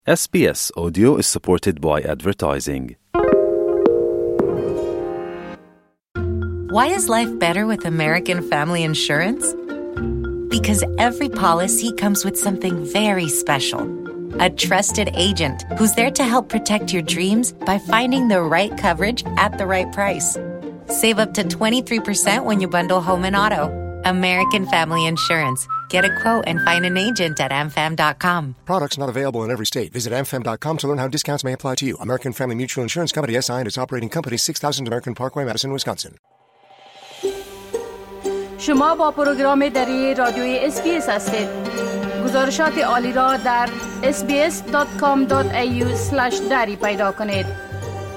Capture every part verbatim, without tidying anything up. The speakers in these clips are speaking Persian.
S B S Audio is supported by advertising. Why is life better with American Family Insurance? Because every policy comes with something very special. A trusted agent who's there to help protect your dreams by finding the right coverage at the right price. Save up to twenty-three percent when you bundle home and auto. American Family Insurance. Get a quote and find an agent at a m fam dot com. Products not available in every state. Visit a m fam dot com to learn how discounts may apply to you. American Family Mutual Insurance Company S I and its operating company six thousand American Parkway, Madison, Wisconsin. شما با پروگرام دری رادیوی اس بی اس هستید. گزارشات عالی را در اس بی اس دات کام دات ای یو اسلش دری پیدا کنید.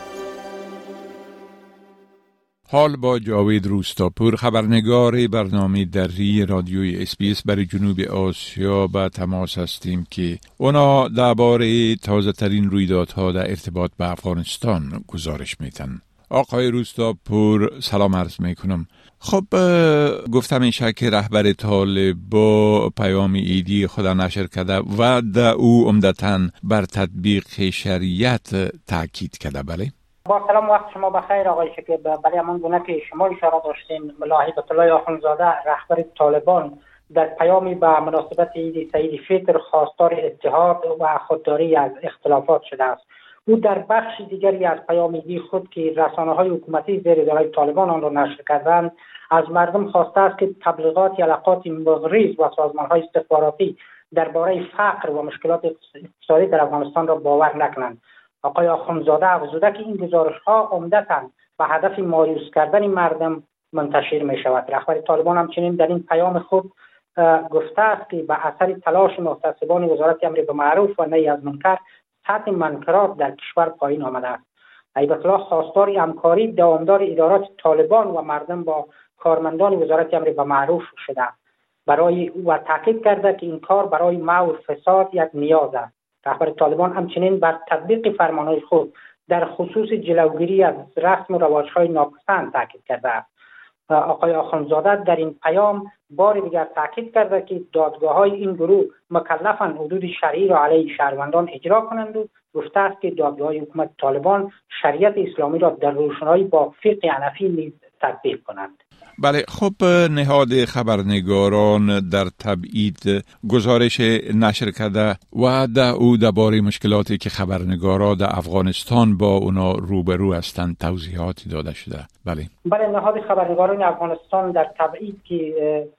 حال با جاوید روستاپور، خبرنگار برنامه دری رادیوی اس بی اس برای جنوب آسیا به تماس هستیم که اونا درباره تازه ترین رویدادها در ارتباط به افغانستان گزارش میتن. آقای روستاپور سلام عرض میکنم. خب گفتم میشه که رهبر طالب با پیام ایدی خدا نشر کرده و در او عمدتاً بر تطبیق شریعت تاکید کرده. بله با سلام، وقت شما بخیر آقای شکیب. برای همان گونه که شما اشاره داشتین، ملا هیبت الله آخوندزاده رهبر طالبان در پیامی به مناسبت عید سعید فطر خواستار اتحاد و خودداری از اختلافات شده است. او در بخش دیگری از پیام ایدی خود که رسانه‌های حکومتی زیر اداره طالبان آن را نشر کردند، از مردم خواسته است که تبلیغات یلقات مغریض و سازمان‌های استخباراتی درباره فقر و مشکلات اقتصادی در افغانستان را باور نکنند. آقای آخوندزاده افزوده که این گزارش‌ها عمدتاً به هدف مایوس کردن مردم منتشر می‌شود. رهبر طالبان همچنین در این پیام خود گفته است که به اثر تلاش محتسبان وزارت امر بالمعروف و نهی از منکر، سطح منکرات در کشور پایین آمده است. هیبت الله خواستار همکاری دوامدار ادارات طالبان و مردم با کارمندان وزارت امر بالمعروف شده برای و تاکید کرده که این کار برای محو فساد یک نیاز است. رهبر طالبان همچنین بر تطبیق فرمانهای خود در خصوص جلوگیری از رسم و رواج‌های ناپسند تاکید کرده است. آقای آخوندزاده در این پیام بار دیگر تاکید کرده که دادگاه‌های این گروه مکلفند حدود شرعی را علیه شهروندان اجرا کنند و گفته است که دادگاه‌های حکومت طالبان شریعت اسلامی را در روشنایی با فقه حنفی نیز تطبیق کنند. بله، خب نهاد خبرنگاران در تبعید گزارش نشر کرده و در او درباره مشکلاتی که خبرنگاران در افغانستان با اونا روبرو هستند توضیحاتی داده شده. بله بله نهاد خبرنگاران افغانستان در تبعید که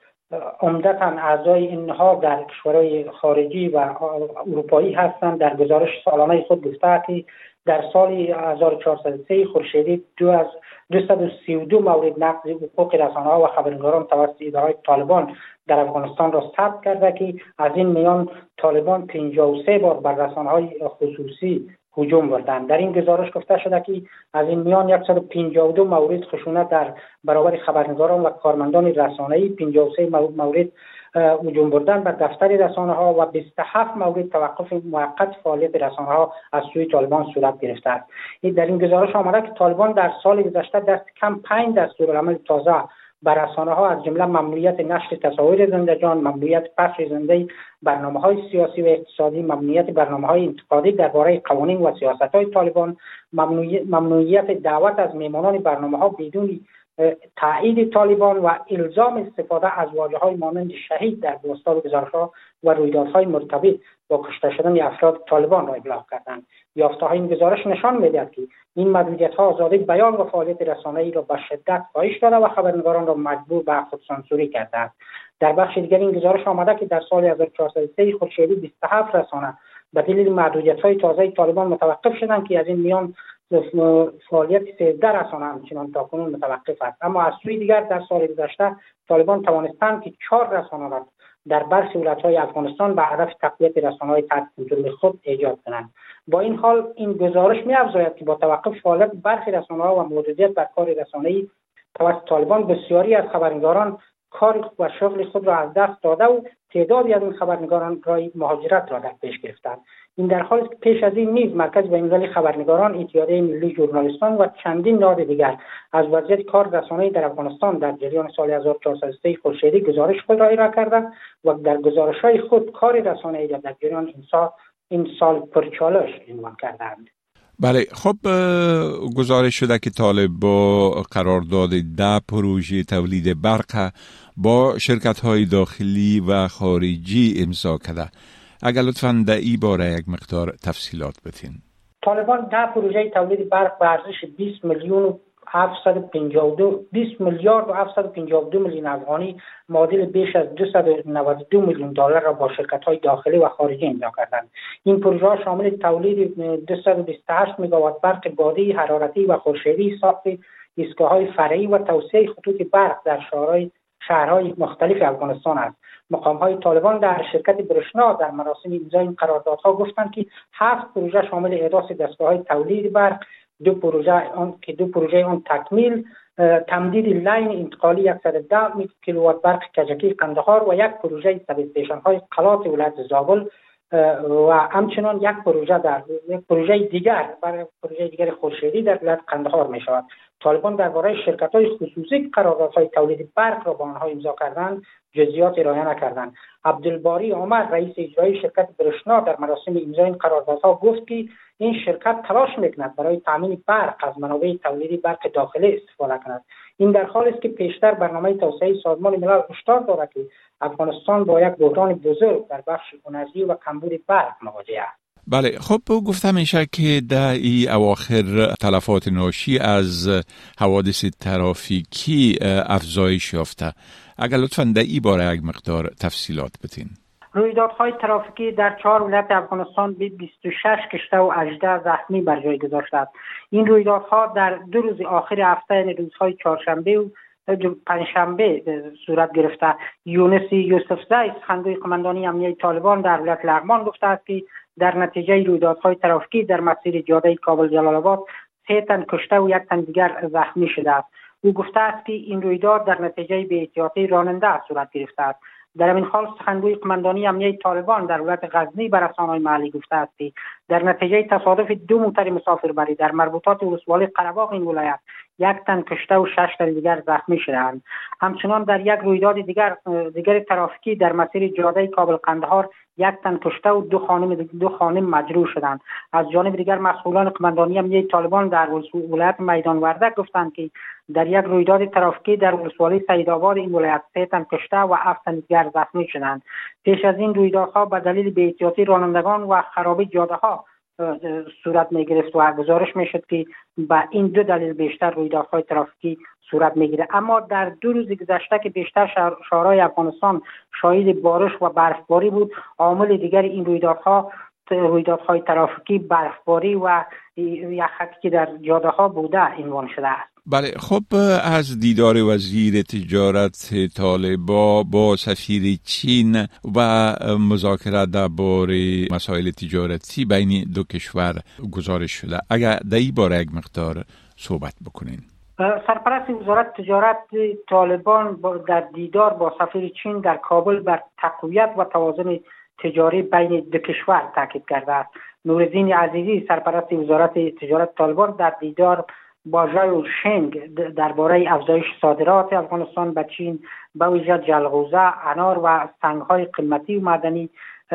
عمدتاً اعضای این نهاد در کشورهای خارجی و اروپایی هستند، در گزارش سالانه خود گفته که در سال هزار و چهارصد و سه خورشیدی دو از دویست و سی و دو مورد نقض حقوق رسانه‌ها و خبرنگاران توسط اداره طالبان در افغانستان را ثبت کرده که از این میان طالبان پنجاه و سه بار بر رسانه‌های خصوصی هجوم بردند. در این گزارش گفته شده که از این میان صد و پنجاه و دو مورد خشونت در برابر خبرنگاران و کارمندان رسانه‌ای، پنجاه و سه مورد هجوم بردن بر دفتر رسانه‌ها و بیست و هفت مورد توقف موقت فعالیت رسانه‌ها از سوی طالبان صورت گرفته است. در این گزارش آمده که طالبان در سال گذشته دست کم پنج دستورالعمل تازه بر رسانه‌ها از جمله ممنوعیت نشر تصاویر زنده‌جان، ممنوعیت پخش زنده برنامه‌های سیاسی و اقتصادی، ممنوعیت برنامه‌های انتقادی درباره قوانین و سیاست‌های طالبان، ممنوعیت دعوت از میهمانان برنامه‌ها بدون تایید طالبان و الزام استفاده از واژه‌های مانند شهید در گفتار گزارش‌ها و رویدادهای مرتبط با کشته شدن افراد طالبان را ابلاغ کردند. یافته‌های این گزارش نشان می‌دهد که این محدودیت‌ها آزادی بیان و فعالیت رسانه‌ای را به شدت کاهش داده و خبرنگاران را مجبور به خودسانسوری کرده است. در بخش دیگر این گزارش آمده که در سال هزار و چهارصد و سه خورشیدی بیست و هفت رسانه به دلیل محدودیت‌های تازه طالبان متوقف شدند که از این میان فعالیت سیزده رسانه همچنان تاکنون متوقف است. اما از سوی دیگر در سال گذشته طالبان توانستند که چهار رسانه را در برخی ولایت‌های افغانستان به هدف تقویت رسانه‌های تحت کنترل خود ایجاد کنند. با این حال این گزارش می‌افزاید که با توقف فعالیت برخی رسانه‌ها و محدودیت بر کار رسانه‌ای توسط طالبان، بسیاری از خبرنگاران کار و شغل خود را از دست داده و تعدادی از این خبرنگاران راه مهاجرت را در پیش گرفتند. این در حالی که پیش از این نیز مرکز بین‌المللی خبرنگاران، اتحادیه ملی ژورنالیستان و چندین نهاد دیگر از وضعیت کار رسانه‌ای در افغانستان در جریان سال هزار و چهارصد و سه خورشیدی گزارش خود را ارائه کرده و در گزارش‌های خود کار رسانه‌ای در جریان این سال این سال پرچالش عنوان کردند. بله، خب گزارش شده که طالب با قرارداد ده پروژه تولید برق با شرکت‌های داخلی و خارجی امضا کرده. اگر لطفاً در این باره یک مقدار تفصیلات بتین. طالبان ده پروژه تولید برق به ارزش بیست میلیون و هفتصد و پنجاه و دو بیست میلیارد و هفتصد و پنجاه و دو میلیون افغانی معادل بیش از دویست و نود و دو میلیون دلار را با شرکت‌های داخلی و خارجی امضا کردند. این پروژه شامل تولید دویست و بیست و هشت مگاوات برق بادی، حرارتی و خورشیدی، ساخت ایستگاه‌های فرعی و توسعه خطوط برق در شهرهای شهرهای مختلف افغانستان است. مقام‌های طالبان در شرکت برشنا در مراسم امضای این قراردادها گفتند که هفت پروژه شامل احداث دستگاه‌های تولید برق، دو پروژه آن که دو پروژه آن تکمیل، تمدید لین انتقالی صد و ده کیلووات برق کجکی قندهار و یک پروژه سب استیشن‌های قلات ولایت زابل و همچنین یک پروژه در یک پروژه دیگر برای پروژه دیگر خورشیدی در ولایت قندهار می شود. طالبان درباره شرکت‌های خصوصی که قراردادهای تولید برق را با آنها امضا کردند جزئیات ارائه نکردند. عبدالباری عمر رئیس اجرایی شرکت برشنا در مراسم امضای این قراردادها گفت که این شرکت تلاش میکند برای تامین برق از منابع تولیدی برق داخلی استفاده کند. این در حالی است که پیشتر برنامه توسعه سازمان ملل هشدار دارد که افغانستان با یک بحران بزرگ در بخش انرژی و کمبود برق مواجه است. بله، خب گفته میشه که در این اواخر تلفات ناشی از حوادث ترافیکی افزایش یافته. اگر لطفاً در این باره یک مقدار تفصیلات بدین. رویدادهای ترافیکی در چهار ولایت افغانستان به بیست و شش کشته و هجده زخمی بر جای گذاشته است. این رویدادها در دو روز آخر هفته، یعنی روزهای چهارشنبه و پنجشنبه صورت گرفته. یونس یوسفزی سخنگوی قماندانی امنیتی طالبان در ولایت لغمان گفته است که در نتیجه رویدادهای ترافیکی در مسیر جاده کابل جلال آباد سه تن کشته و یک تن دیگر زخمی شده است. او گفته است که این رویداد در نتیجه بی‌احتیاطی راننده صورت گرفته است. در این حال سخنگوی قماندانی امنیتی طالبان در ولایت غزنی به رسانه‌های محلی گفته است که در نتیجه تصادف دو موتر مسافربری در مربوطات ولسوالی قره‌باغ این ولایت یک تن کشته و شش تن دیگر زخمی شدند. همچنان در یک رویداد دیگر دیگر ترافیکی در مسیر جاده کابل قندهار یک تن کشته و دو خانم دو خانم مجروح شدند. از جانب دیگر مسئولان قماندانی امنیتی طالبان در ولایت میدان وردک گفتند که در یک رویداد ترافیکی در ولسوالی سیدآباد این ولایت سه تن کشته و هفت تن دیگر زخمی شدند. پیش از این رویدادها به دلیل بی‌احتیاطی رانندگان و خرابی جاده‌ها صورت می‌گرفت و گزارش می‌شد که با این دو دلیل بیشتر رویدادهای ترافیکی صورت می‌گیرد. اما در دو روز گذشته که بیشتر شهر شهرهای افغانستان شاهد بارش و برفباری بود، عامل دیگر این رویدادها رویدادهای ترافیکی برفباری و یخکی که در جاده‌ها بوده عنوان شده است. بله، خب از دیدار وزیر تجارت طالبا با سفیر چین و مذاکره درباره مسائل تجارتی بین دو کشور گزارش شده. اگر در این باره یک مقدار صحبت بکنین. سرپرست وزارت تجارت طالبان در دیدار با سفیر چین در کابل بر تقویت و توازن تجاری بین دو کشور تاکید کرده است. نورالدین عزیزی سرپرست وزارت تجارت طالبان در دیدار با ژایو شنگ درباره افزایش صادرات افغانستان به چین به ویژه جلغوزه، انار و سنگ‌های قیمتی و معدنی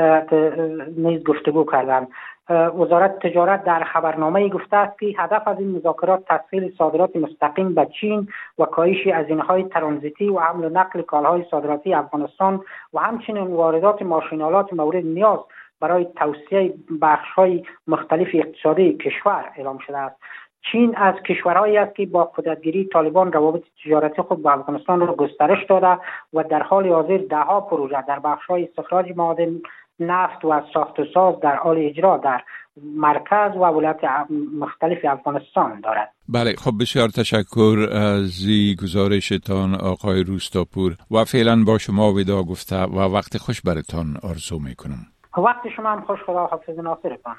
نیز گفتگو کردند. وزارت تجارت در خبرنامه گفته است که هدف از این مذاکرات تسهیل صادرات مستقیم به چین و کاهش هزینه‌های ترانزیتی و حمل و نقل کالاهای صادراتی افغانستان و همچنین واردات ماشین‌آلات مورد نیاز برای توسعه بخش‌های مختلف اقتصادی کشور اعلام شده است. چین از کشورهایی است که با قدرتگیری طالبان روابط تجارتی خود با افغانستان را گسترش داده و در حال حاضر ده‌ها پروژه در بخش‌های استخراج معادن نفت و ساخت و ساز در حال اجرا در مرکز و ولایات مختلف افغانستان دارد. بله، خب بسیار تشکر از گزارشتان آقای روستاپور و فعلا با شما ودا گفته و وقت خوش برتان آرزو میکنم. وقت شما هم خوش. خدا حافظ ناصرتان.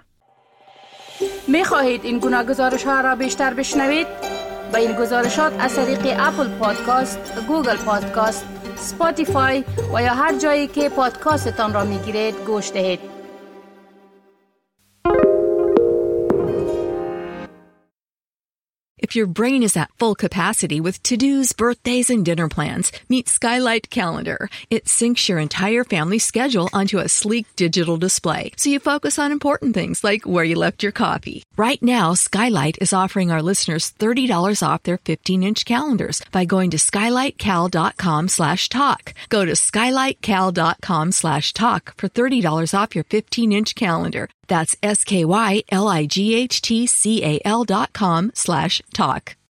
می خواهید این گناه گزارش ها را بیشتر بشنوید؟ با این گزارشات از طریق اپل پادکاست، گوگل پادکاست، اسپاتیفای و یا هر جایی که پادکاستتان را می گیرید گوش دهید. If your brain is at full capacity with to-dos, birthdays, and dinner plans, meet Skylight Calendar. It syncs your entire family schedule onto a sleek digital display, so you focus on important things like where you left your coffee. Right now, Skylight is offering our listeners thirty dollars off their fifteen-inch calendars by going to skylightcal.com slash talk. Go to skylightcal.com slash talk for thirty dollars off your fifteen-inch calendar. That's S-K-Y-L-I-G-H-T-C-A-L dot com slash talk.